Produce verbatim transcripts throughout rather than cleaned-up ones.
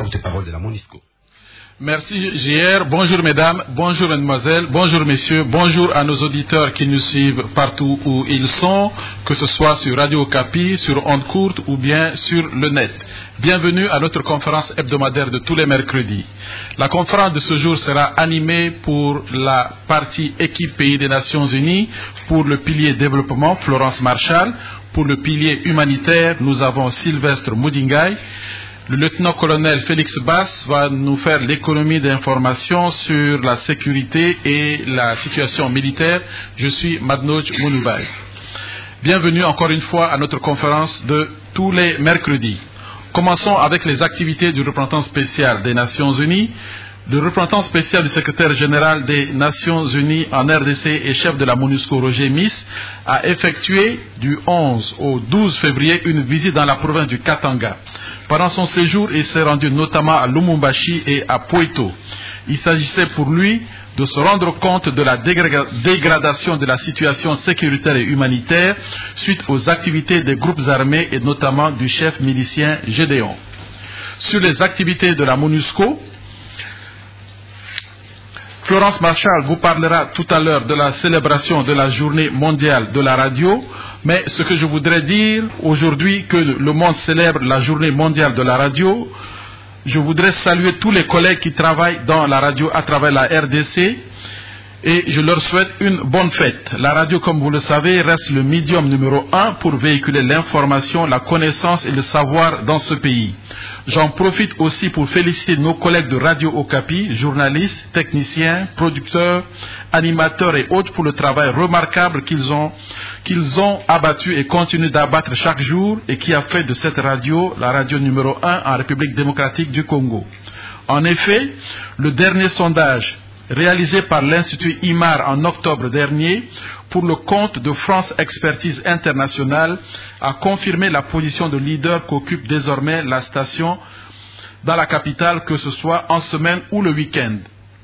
porte-parole de la MONUSCO. Merci J R, bonjour mesdames, bonjour mesdemoiselles, bonjour messieurs, bonjour à nos auditeurs qui nous suivent partout où ils sont, que ce soit sur Radio Okapi, sur ondes courtes ou bien sur le net. Bienvenue à notre conférence hebdomadaire de tous les mercredis. La conférence de ce jour sera animée pour la partie équipe pays des Nations Unies, pour le pilier développement, Florence Marshall, pour le pilier humanitaire, nous avons Sylvestre Moudingaï. Le lieutenant-colonel Félix Bass va nous faire l'économie d'informations sur la sécurité et la situation militaire. Je suis Madnoj Mounoubaï. Bienvenue encore une fois à notre conférence de tous les mercredis. Commençons avec les activités du représentant spécial des Nations Unies. Le représentant spécial du secrétaire général des Nations Unies en R D C et chef de la MONUSCO, Roger Miss, a effectué du onze au douze février une visite dans la province du Katanga. Pendant son séjour, il s'est rendu notamment à Lumumbashi et à Poito. Il s'agissait pour lui de se rendre compte de la dégradation de la situation sécuritaire et humanitaire suite aux activités des groupes armés et notamment du chef milicien Gédéon. Sur les activités de la MONUSCO, Florence Marshall vous parlera tout à l'heure de la célébration de la journée mondiale de la radio, mais ce que je voudrais dire aujourd'hui que le monde célèbre la journée mondiale de la radio, je voudrais saluer tous les collègues qui travaillent dans la radio à travers la R D C et je leur souhaite une bonne fête. La radio, comme vous le savez, reste le médium numéro un pour véhiculer l'information, la connaissance et le savoir dans ce pays. J'en profite aussi pour féliciter nos collègues de Radio Okapi, journalistes, techniciens, producteurs, animateurs et autres pour le travail remarquable qu'ils ont, qu'ils ont abattu et continuent d'abattre chaque jour et qui a fait de cette radio la radio numéro un en République démocratique du Congo. En effet, le dernier sondage réalisé par l'Institut I M A R en octobre dernier pour le compte de France Expertise Internationale a confirmé la position de leader qu'occupe désormais la station dans la capitale, que ce soit en semaine ou le week-end.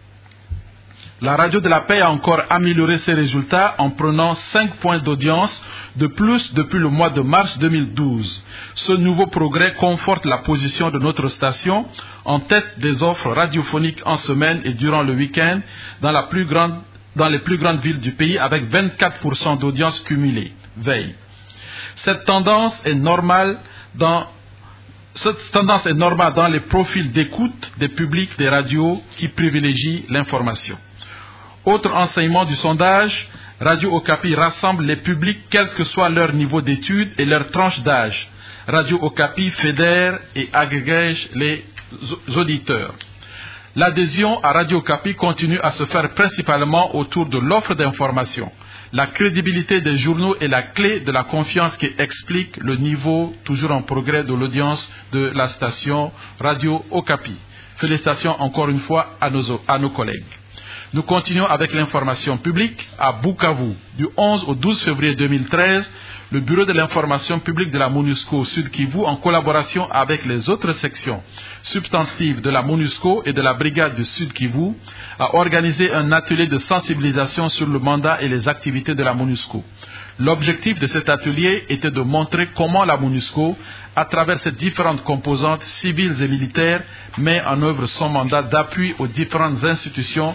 La radio de la paix a encore amélioré ses résultats en prenant cinq points d'audience de plus depuis le mois de mars deux mille douze. Ce nouveau progrès conforte la position de notre station en tête des offres radiophoniques en semaine et durant le week-end dans, la plus grande, dans les plus grandes villes du pays avec vingt-quatre pour cent d'audience cumulée. Veille. Cette tendance est normale dans Cette tendance est normale dans les profils d'écoute des publics des radios qui privilégient l'information. Autre enseignement du sondage, Radio Okapi rassemble les publics quel que soit leur niveau d'études et leur tranche d'âge. Radio Okapi fédère et agrège les auditeurs. L'adhésion à Radio Okapi continue à se faire principalement autour de l'offre d'information. La crédibilité des journaux est la clé de la confiance qui explique le niveau toujours en progrès de l'audience de la station Radio Okapi. Félicitations encore une fois à nos, à nos collègues. Nous continuons avec l'information publique à Bukavu. Du onze au douze février deux mille treize, le Bureau de l'information publique de la MONUSCO Sud Kivu, en collaboration avec les autres sections substantives de la MONUSCO et de la Brigade du Sud Kivu, a organisé un atelier de sensibilisation sur le mandat et les activités de la MONUSCO. L'objectif de cet atelier était de montrer comment la MONUSCO, à travers ses différentes composantes civiles et militaires, met en œuvre son mandat d'appui aux différentes institutions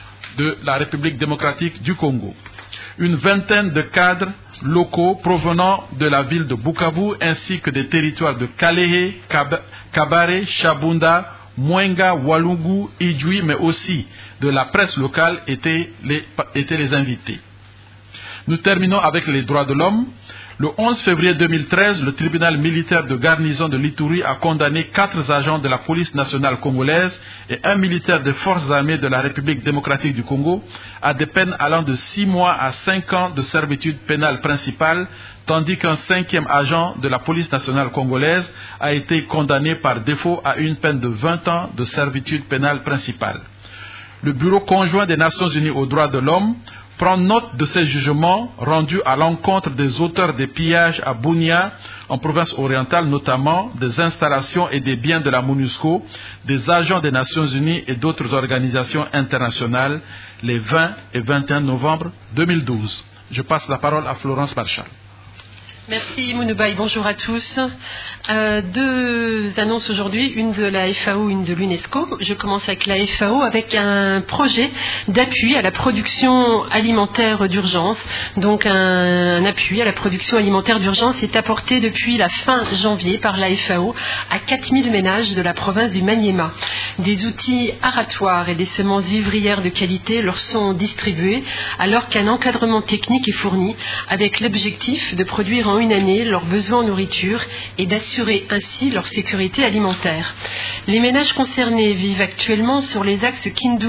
de la République démocratique du Congo. Une vingtaine de cadres locaux provenant de la ville de Bukavu ainsi que des territoires de Kalehe, Kabare, Chabunda, Mwenga, Walungu, Idjoui, mais aussi de la presse locale étaient les, étaient les invités. Nous terminons avec les droits de l'homme. Le onze février deux mille treize, le tribunal militaire de garnison de l'Ituri a condamné quatre agents de la police nationale congolaise et un militaire des forces armées de la République démocratique du Congo à des peines allant de six mois à cinq ans de servitude pénale principale, tandis qu'un cinquième agent de la police nationale congolaise a été condamné par défaut à une peine de vingt ans de servitude pénale principale. Le Bureau conjoint des Nations Unies aux droits de l'homme prend note de ces jugements rendus à l'encontre des auteurs des pillages à Bunia, en province orientale, notamment des installations et des biens de la MONUSCO, des agents des Nations Unies et d'autres organisations internationales, les vingt et vingt et un novembre deux mille douze. Je passe la parole à Florence Marshall. Merci Mounoubaï, bonjour à tous. Euh, deux annonces aujourd'hui, une de la F A O, une de l'UNESCO. Je commence avec la F A O avec un projet d'appui à la production alimentaire d'urgence. Donc un, un appui à la production alimentaire d'urgence est apporté depuis la fin janvier par la F A O à quatre mille ménages de la province du Maniema. Des outils aratoires et des semences vivrières de qualité leur sont distribués alors qu'un encadrement technique est fourni avec l'objectif de produire en une année leurs besoins en nourriture et d'assurer ainsi leur sécurité alimentaire. Les ménages concernés vivent actuellement sur les axes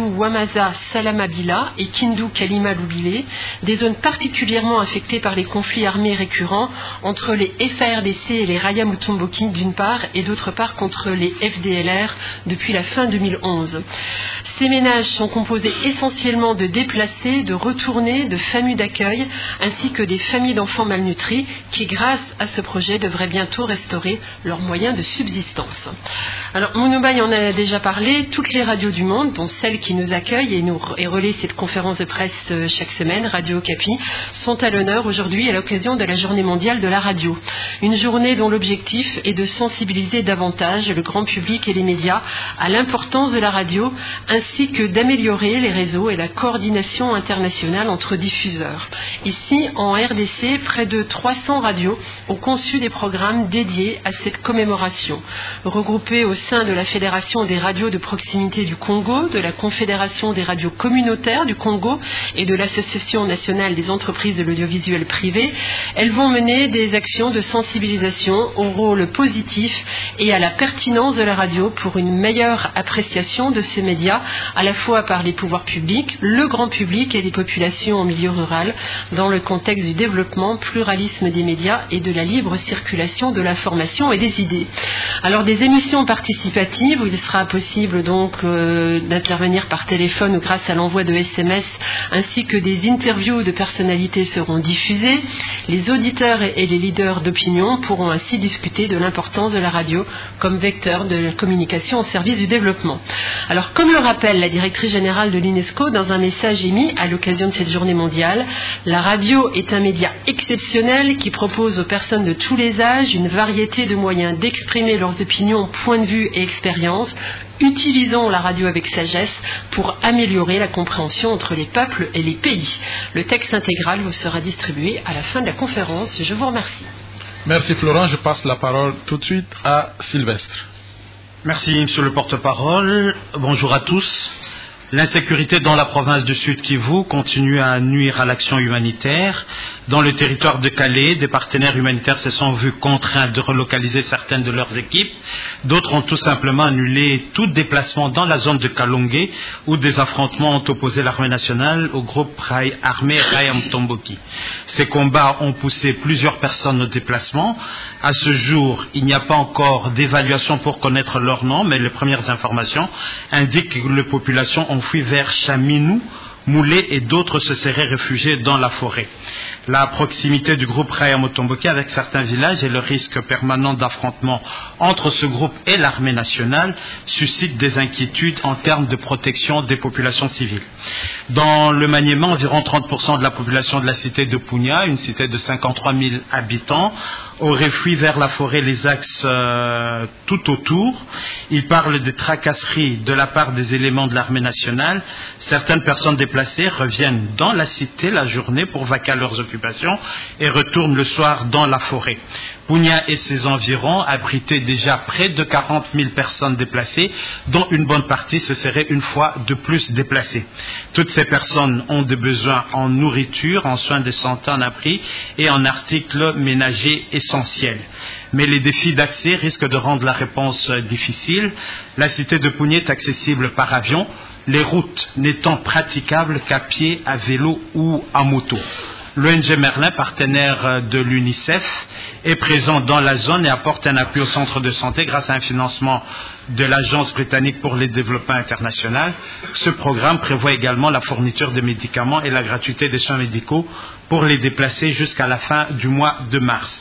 Kindu-Wamaza-Salamabila et Kindu-Kalima-Loubile, des zones particulièrement affectées par les conflits armés récurrents entre les F A R D C et les Raya Mutomboki d'une part et d'autre part contre les F D L R depuis la fin deux mille onze. Ces ménages sont composés essentiellement de déplacés, de retournés, de familles d'accueil ainsi que des familles d'enfants malnutris qui, grâce à ce projet, devraient bientôt restaurer leurs moyens de subsistance. Alors, Mounoubaï en a déjà parlé, toutes les radios du monde, dont celles qui nous accueillent et nous et relaient cette conférence de presse chaque semaine, Radio Okapi, sont à l'honneur aujourd'hui à l'occasion de la Journée mondiale de la radio. Une journée dont l'objectif est de sensibiliser davantage le grand public et les médias à l'importance de la radio, ainsi que d'améliorer les réseaux et la coordination internationale entre diffuseurs. Ici, en R D C, près de trois cents radios ont conçu des programmes dédiés à cette commémoration. Regroupés au sein de la Fédération des radios de proximité du Congo, de la Confédération des radios communautaires du Congo et de l'Association nationale des entreprises de l'audiovisuel privé, elles vont mener des actions de sensibilisation au rôle positif et à la pertinence de la radio pour une meilleure appréciation de ces médias, à la fois par les pouvoirs publics, le grand public et les populations en milieu rural, dans le contexte du développement, pluralisme des médias et de la libre circulation de l'information et des idées. Alors des émissions participatives où il sera possible donc euh, d'intervenir par téléphone ou grâce à l'envoi de S M S, ainsi que des interviews de personnalités seront diffusées. Les auditeurs et les leaders d'opinion pourront ainsi discuter de l'importance de la radio comme vecteur de la communication au service du développement. Alors comme le rappelle la directrice générale de l'UNESCO dans un message émis à l'occasion de cette journée mondiale, la radio est un média exceptionnel qui propose aux personnes de tous les âges une variété de moyens d'exprimer leurs opinions, points de vue et expériences. Utilisons la radio avec sagesse pour améliorer la compréhension entre les peuples et les pays. Le texte intégral vous sera distribué à la fin de la conférence. Je vous remercie. Merci Florent. Je passe la parole tout de suite à Sylvestre. Merci Monsieur le porte-parole. Bonjour à tous. L'insécurité dans la province du Sud Kivu continue à nuire à l'action humanitaire. Dans le territoire de Calais, des partenaires humanitaires se sont vus contraints de relocaliser certaines de leurs équipes. D'autres ont tout simplement annulé tout déplacement dans la zone de Kalongue où des affrontements ont opposé l'armée nationale au groupe armé Raya Mutomboki. Ces combats ont poussé plusieurs personnes au déplacement. À ce jour, il n'y a pas encore d'évaluation pour connaître leur nom, mais les premières informations indiquent que les populations ont fui vers Chaminou, Moulé et d'autres se seraient réfugiés dans la forêt. La proximité du groupe Raya Mutomboki avec certains villages et le risque permanent d'affrontement entre ce groupe et l'armée nationale suscitent des inquiétudes en termes de protection des populations civiles. Dans le Maniema, environ trente pour cent de la population de la cité de Punya, une cité de cinquante-trois mille habitants, aurait fui vers la forêt les axes euh, tout autour. Ils parlent de tracasseries de la part des éléments de l'armée nationale. Certaines personnes déplacées reviennent dans la cité la journée pour vaquer à leurs occupations et retournent le soir dans la forêt. Punya et ses environs abritaient déjà près de quarante mille personnes déplacées, dont une bonne partie se serait une fois de plus déplacée. Toutes ces personnes ont des besoins en nourriture, en soins de santé, en abri et en articles ménagers essentiels. Mais les défis d'accès risquent de rendre la réponse difficile. La cité de Punya est accessible par avion, les routes n'étant praticables qu'à pied, à vélo ou à moto. L'O N G Merlin, partenaire de l'UNICEF, est présent dans la zone et apporte un appui au centre de santé grâce à un financement de l'Agence britannique pour le développement international. Ce programme prévoit également la fourniture de médicaments et la gratuité des soins médicaux pour les déplacés jusqu'à la fin du mois de mars.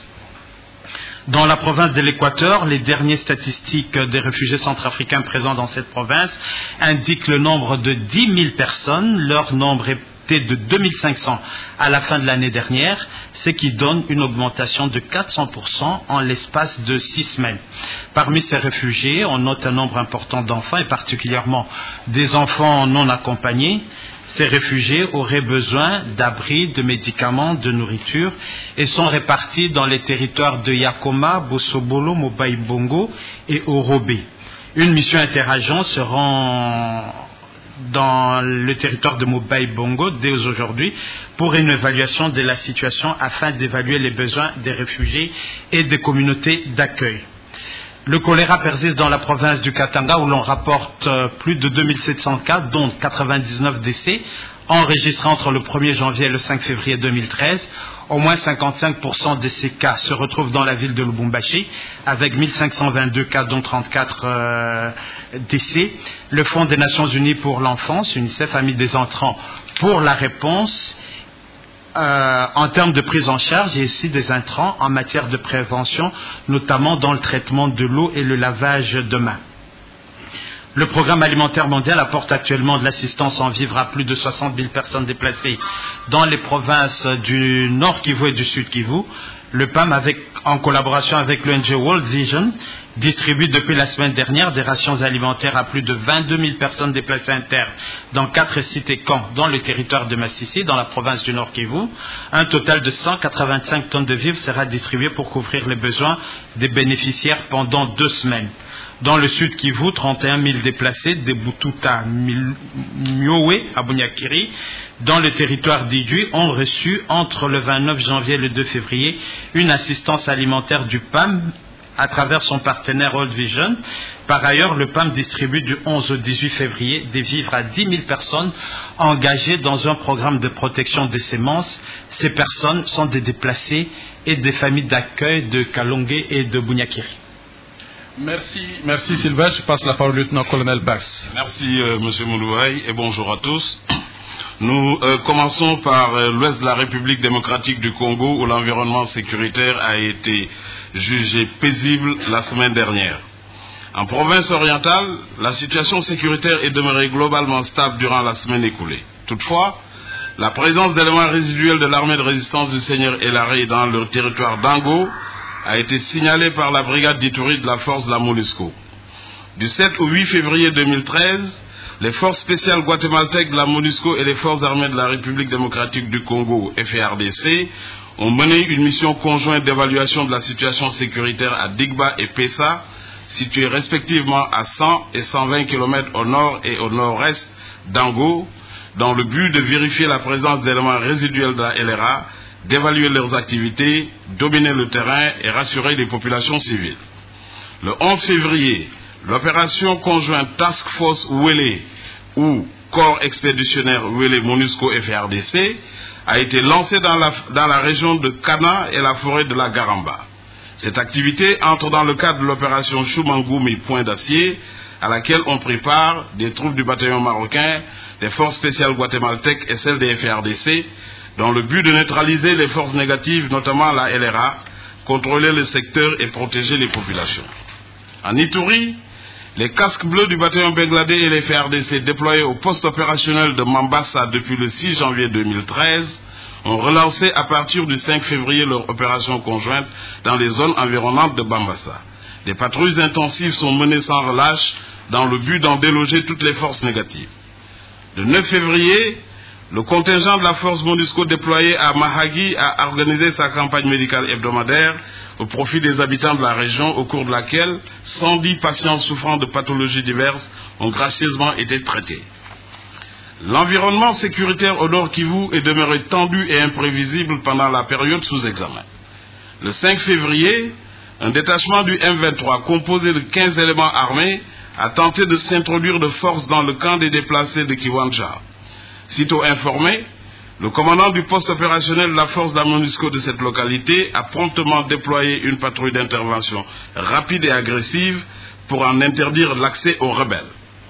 Dans la province de l'Équateur, les dernières statistiques des réfugiés centrafricains présents dans cette province indiquent le nombre de dix mille personnes. Leur nombre est était de deux mille cinq cents à la fin de l'année dernière, ce qui donne une augmentation de quatre cents pour cent en l'espace de six semaines. Parmi ces réfugiés, on note un nombre important d'enfants, et particulièrement des enfants non accompagnés. Ces réfugiés auraient besoin d'abris, de médicaments, de nourriture et sont répartis dans les territoires de Yakoma, Bosobolo, Mobaïbongo et Orobé. Une mission interagent se rend dans le territoire de Mobaïbongo dès aujourd'hui pour une évaluation de la situation afin d'évaluer les besoins des réfugiés et des communautés d'accueil. Le choléra persiste dans la province du Katanga où l'on rapporte plus de deux mille sept cents cas, dont quatre-vingt-dix-neuf décès, enregistrés entre le premier janvier et le cinq février deux mille treize. Au moins cinquante-cinq pour cent de ces cas se retrouvent dans la ville de Lubumbashi, avec mille cinq cent vingt-deux cas, dont trente-quatre euh, décès. Le Fonds des Nations Unies pour l'enfance, UNICEF, a mis des entrants pour la réponse Euh, en termes de prise en charge et aussi des intrants en matière de prévention, notamment dans le traitement de l'eau et le lavage de mains. Le programme alimentaire mondial apporte actuellement de l'assistance en vivres à plus de soixante mille personnes déplacées dans les provinces du Nord Kivu et du Sud Kivu. Le P A M, avec, en collaboration avec l'O N G World Vision, distribue depuis la semaine dernière des rations alimentaires à plus de vingt-deux mille personnes déplacées internes dans quatre sites et camps dans le territoire de Massissi, dans la province du Nord Kivu. Un total de cent quatre-vingt-cinq tonnes de vivres sera distribué pour couvrir les besoins des bénéficiaires pendant deux semaines. Dans le Sud Kivu, trente et un mille déplacés de Bututa Miowe à Bunyakiri, dans le territoire d'Idjui, ont reçu entre le vingt-neuf janvier et le deux février une assistance alimentaire du P A M à travers son partenaire World Vision. Par ailleurs, le P A M distribue du onze au dix-huit février des vivres à dix mille personnes engagées dans un programme de protection des semences. Ces personnes sont des déplacés et des familles d'accueil de Kalongue et de Bunyakiri. Merci, merci Sylvain. Je passe la parole au lieutenant-colonel Bass. Merci euh, Monsieur Moulouaï et bonjour à tous. Nous euh, commençons par euh, l'ouest de la République démocratique du Congo où l'environnement sécuritaire a été jugé paisible la semaine dernière. En province orientale, la situation sécuritaire est demeurée globalement stable durant la semaine écoulée. Toutefois, la présence d'éléments résiduels de l'armée de résistance du Seigneur Elare dans le territoire d'Ango a été signalée par la brigade d'Ituri de la force de la MONUSCO. Du sept au huit février deux mille treize, les forces spéciales guatémaltèques de la MONUSCO et les forces armées de la République démocratique du Congo, F A R D C, ont mené une mission conjointe d'évaluation de la situation sécuritaire à Digba et Pessa, situées respectivement à cent et cent vingt kilomètres au nord et au nord-est d'Ango, dans le but de vérifier la présence d'éléments résiduels de la L R A, d'évaluer leurs activités, dominer le terrain et rassurer les populations civiles. Le onze février, l'opération conjointe Task Force Ouélé ou Corps expéditionnaire Ouélé MONUSCO F A R D C a été lancée dans la, dans la région de Kana et la forêt de la Garamba. Cette activité entre dans le cadre de l'opération Choumangoumi Point d'Acier, à laquelle ont pris part des troupes du bataillon marocain, des forces spéciales guatémaltèques et celles des F A R D C, dans le but de neutraliser les forces négatives, notamment la L R A, contrôler le secteur et protéger les populations. En Ituri, les casques bleus du bataillon Bengladé et les F A R D C déployés au poste opérationnel de Mambasa depuis le six janvier deux mille treize ont relancé à partir du cinq février leur opération conjointe dans les zones environnantes de Bambasa. Des patrouilles intensives sont menées sans relâche dans le but d'en déloger toutes les forces négatives. Le neuf février, le contingent de la force MONUSCO déployé à Mahagi a organisé sa campagne médicale hebdomadaire au profit des habitants de la région, au cours de laquelle cent dix patients souffrant de pathologies diverses ont gracieusement été traités. L'environnement sécuritaire au Nord Kivu est demeuré tendu et imprévisible pendant la période sous examen. Le cinq février, un détachement du M vingt-trois composé de quinze éléments armés a tenté de s'introduire de force dans le camp des déplacés de Kiwanja. Sitôt informé, le commandant du poste opérationnel de la force de la MONUSCO de cette localité a promptement déployé une patrouille d'intervention rapide et agressive pour en interdire l'accès aux rebelles.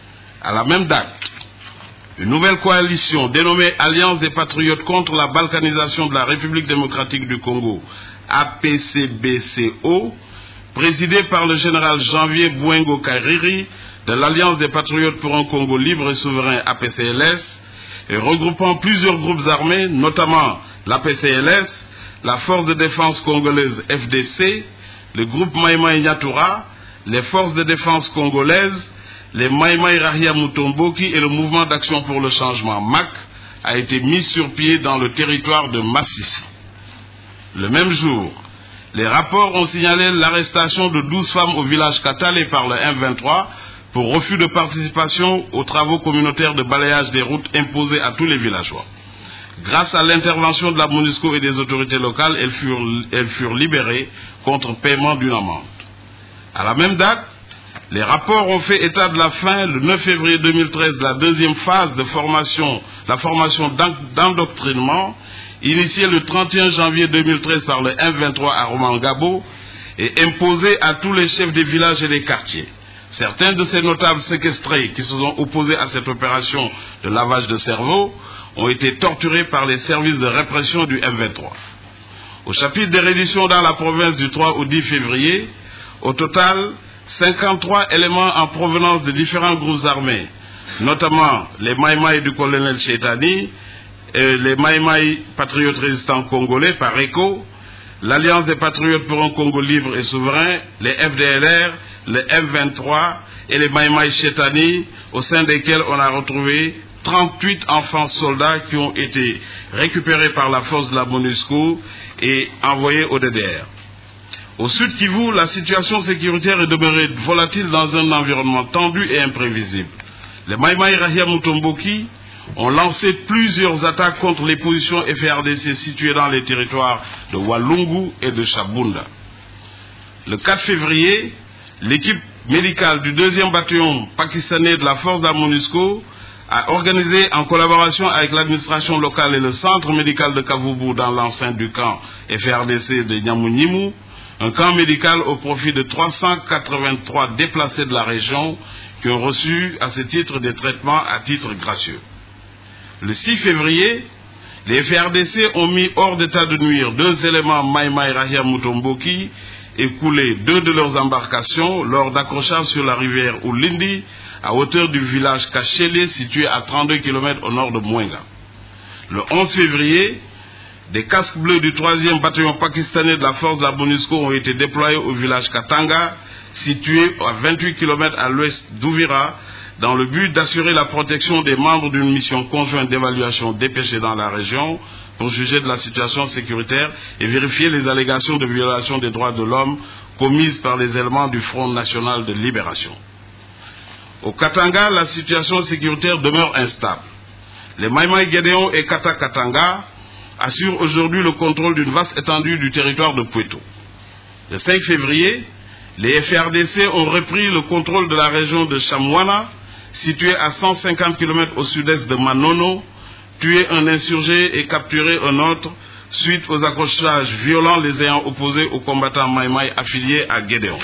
À la même date, une nouvelle coalition dénommée Alliance des Patriotes contre la balkanisation de la République démocratique du Congo, A P C B C O, présidée par le général Janvier Bouengo Kairiri de l'Alliance des Patriotes pour un Congo libre et souverain A P C L S, et regroupant plusieurs groupes armés, notamment l'A P C L S, la Force de défense congolaise F D C, le groupe Mai Mai Nyatura, les forces de défense congolaises, les Mai Mai Rahia Mutomboki et le mouvement d'action pour le changement M A C, a été mis sur pied dans le territoire de Massissi. Le même jour, les rapports ont signalé l'arrestation de douze femmes au village Katale par le M vingt-trois pour refus de participation aux travaux communautaires de balayage des routes imposés à tous les villageois. Grâce à l'intervention de la MONUSCO et des autorités locales, elles furent, elles furent libérées contre paiement d'une amende. À la même date, les rapports ont fait état de la fin, le neuf février deux mille treize, de la deuxième phase de formation, la formation d'endoctrinement, initiée le trente et un janvier deux mille treize par le M vingt-trois à Romangabo et imposée à tous les chefs des villages et des quartiers. Certains de ces notables séquestrés qui se sont opposés à cette opération de lavage de cerveau ont été torturés par les services de répression du M vingt-trois. Au chapitre des redditions dans la province du trois au dix février, au total, cinquante-trois éléments en provenance de différents groupes armés, notamment les Mai Mai du colonel Chetani, et les Mai Mai patriotes résistants congolais par ECHO, l'Alliance des patriotes pour un Congo libre et souverain, les F D L R, les M vingt-trois et les Mai Mai Chetani, au sein desquels on a retrouvé trente-huit enfants soldats qui ont été récupérés par la force de la MONUSCO et envoyés au D D R. Au Sud Kivu, la situation sécuritaire est demeurée volatile dans un environnement tendu et imprévisible. Les Mai Mai Rahia Mutomboki ont lancé plusieurs attaques contre les positions F A R D C situées dans les territoires de Walungu et de Chabunda. Le quatre février, l'équipe médicale du deuxième bataillon pakistanais de la force de la MONUSCO a organisé en collaboration avec l'administration locale et le centre médical de Kavubu dans l'enceinte du camp F A R D C de Nyamunimu, un camp médical au profit de trois cent quatre-vingt-trois déplacés de la région qui ont reçu à ce titre des traitements à titre gracieux. Le six février, les F A R D C ont mis hors d'état de nuire deux éléments Mai Mai Rahia Mutomboki et coulé deux de leurs embarcations lors d'accrochage sur la rivière Ulindi à hauteur du village Kachele situé à trente-deux kilomètres au nord de Mwenga. Le onze février, des casques bleus du troisième bataillon pakistanais de la force de la MONUSCO ont été déployés au village Katanga, situé à vingt-huit kilomètres à l'ouest d'Ouvira, dans le but d'assurer la protection des membres d'une mission conjointe d'évaluation dépêchée dans la région pour juger de la situation sécuritaire et vérifier les allégations de violation des droits de l'homme commises par les éléments du Front national de libération. Au Katanga, la situation sécuritaire demeure instable. Les Mai Mai Gédéon et Kata Katanga assurent aujourd'hui le contrôle d'une vaste étendue du territoire de Pweto. Le cinq février, les F A R D C ont repris le contrôle de la région de Chamwana, située à cent cinquante kilomètres au sud-est de Manono, tué un insurgé et capturé un autre suite aux accrochages violents les ayant opposés aux combattants Mai Mai affiliés à Gédéon.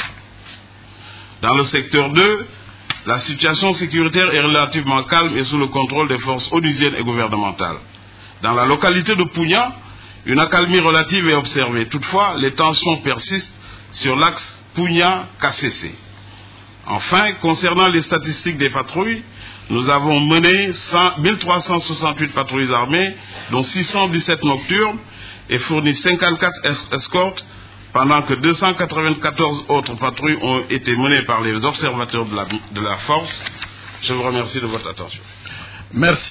Dans le secteur deux, la situation sécuritaire est relativement calme et sous le contrôle des forces onusiennes et gouvernementales. Dans la localité de Pugna, une accalmie relative est observée. Toutefois, les tensions persistent sur l'axe Pugna-K C C. Enfin, concernant les statistiques des patrouilles, nous avons mené mille trois cent soixante-huit patrouilles armées, dont six cent dix-sept nocturnes, et fourni cinquante-quatre escortes, pendant que deux cent quatre-vingt-quatorze autres patrouilles ont été menées par les observateurs de la, de la force. Je vous remercie de votre attention. Merci.